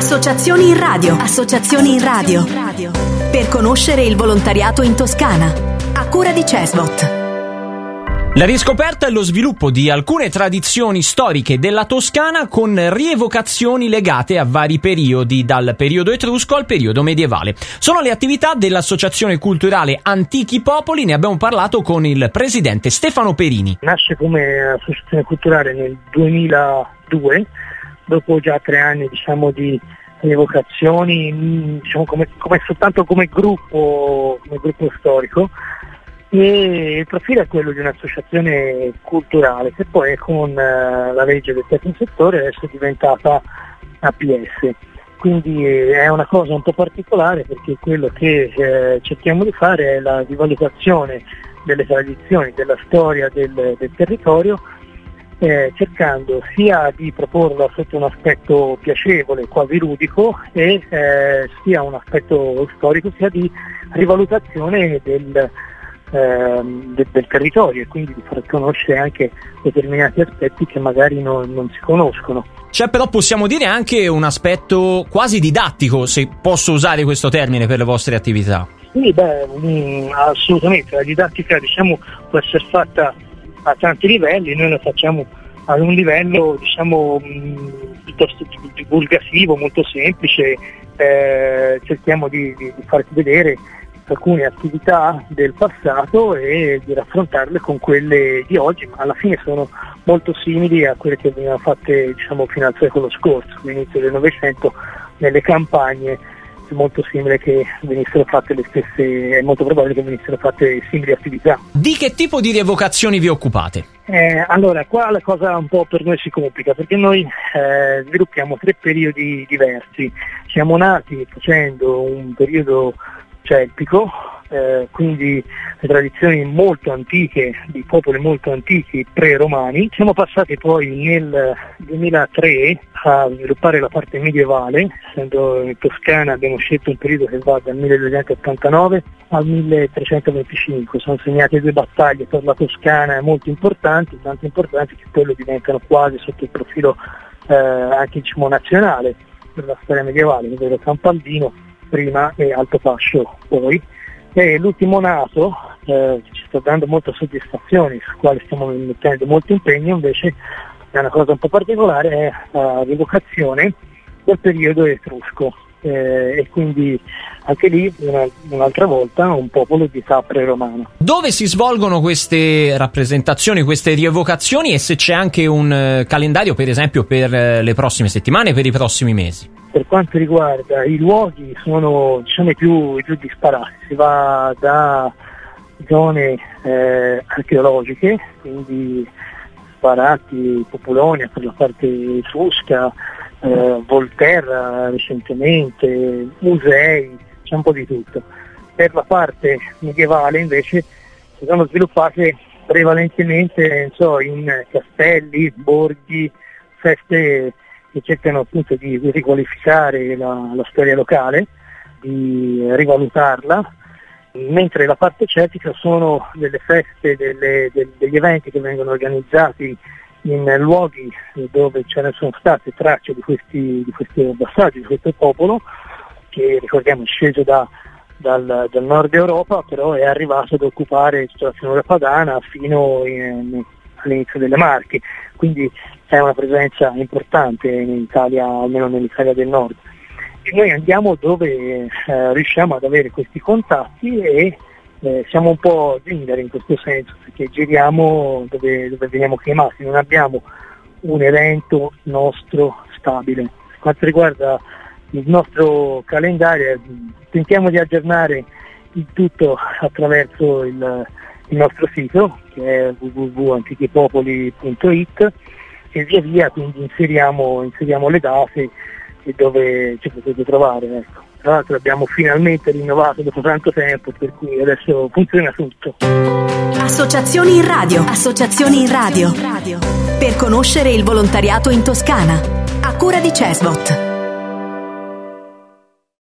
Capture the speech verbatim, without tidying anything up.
Associazioni in radio. Associazioni in radio. Per conoscere il volontariato in Toscana. A cura di Cesbot. La riscoperta e lo sviluppo di alcune tradizioni storiche della Toscana con rievocazioni legate a vari periodi, dal periodo etrusco al periodo medievale. Sono le attività dell'Associazione Culturale Antichi Popoli, ne abbiamo parlato con il presidente Stefano Perini. Nasce come associazione culturale nel duemiladue, dopo già tre anni diciamo di rievocazioni, diciamo come, come soltanto come gruppo, come gruppo storico. E il profilo è quello di un'associazione culturale che poi con uh, la legge del terzo settore adesso è diventata A P S, quindi eh, è una cosa un po' particolare perché quello che eh, cerchiamo di fare è la rivalutazione delle tradizioni, della storia del, del territorio, eh, cercando sia di proporla sotto un aspetto piacevole, quasi ludico, e eh, sia un aspetto storico, sia di rivalutazione del Del, del territorio e quindi di far conoscere anche determinati aspetti che magari non, non si conoscono. C'è però, possiamo dire, anche un aspetto quasi didattico, se posso usare questo termine, per le vostre attività. Sì, beh, mh, assolutamente, la didattica diciamo può essere fatta a tanti livelli, noi la facciamo ad un livello diciamo mh, piuttosto divulgativo, molto semplice, eh, cerchiamo di, di, di farti vedere alcune attività del passato e di raffrontarle con quelle di oggi, ma alla fine sono molto simili a quelle che venivano fatte diciamo fino al secolo scorso, all'inizio del Novecento, nelle campagne. È molto simile che venissero fatte le stesse, è molto probabile che venissero fatte simili attività. Di che tipo di rievocazioni vi occupate? Eh, allora, qua la cosa un po' per noi si complica, perché noi eh, sviluppiamo tre periodi diversi. Siamo nati facendo un periodo celtico, eh, quindi le tradizioni molto antiche, di popoli molto antichi pre-romani. Siamo passati poi nel duemilatré a sviluppare la parte medievale, essendo in Toscana abbiamo scelto un periodo che va dal milleduecentottantanove al milletrecentoventicinque. Sono segnate due battaglie per la Toscana molto importanti, tanto importanti che poi lo diventano quasi sotto il profilo eh, anche diciamo nazionale per la storia medievale, ovvero Campaldino prima e Altopascio poi, e l'ultimo nato eh, ci sta dando molte soddisfazioni, sul quale stiamo mettendo molto impegno, invece è una cosa un po' particolare, è la rievocazione del periodo etrusco, eh, e quindi anche lì una, un'altra volta un popolo di età pre-romana. Dove si svolgono queste rappresentazioni, queste rievocazioni, e se c'è anche un uh, calendario per esempio per uh, le prossime settimane, per i prossimi mesi? Per quanto riguarda i luoghi sono diciamo i più, i più disparati, si va da zone eh, archeologiche, quindi Sparati, Populonia per la parte etrusca, eh, Volterra recentemente, musei, c'è un po' di tutto. Per la parte medievale invece si sono sviluppate prevalentemente non so, in castelli, borghi, feste che cercano appunto di riqualificare la, la storia locale, di rivalutarla, mentre la parte celtica sono delle feste, delle, de, degli eventi che vengono organizzati in luoghi dove ce ne sono state tracce di questi, di questi passaggi, di questo popolo, che ricordiamo è sceso da, dal, dal nord Europa, però è arrivato ad occupare tutta la pianura padana fino in, all'inizio delle Marche, quindi è una presenza importante in Italia, almeno nell'Italia del Nord. E noi andiamo dove eh, riusciamo ad avere questi contatti e eh, siamo un po' zingari in questo senso, perché giriamo dove, dove veniamo chiamati, non abbiamo un evento nostro stabile. Per quanto riguarda il nostro calendario, tentiamo di aggiornare il tutto attraverso il, il nostro sito, che è w w w punto antichipopoli punto i t, e via via quindi inseriamo, inseriamo le date e dove ci potete trovare. Ecco. Tra l'altro abbiamo finalmente rinnovato dopo tanto tempo, per cui adesso funziona tutto. Associazioni in radio. Associazioni in radio. Per conoscere il volontariato in Toscana. A cura di Cesbot.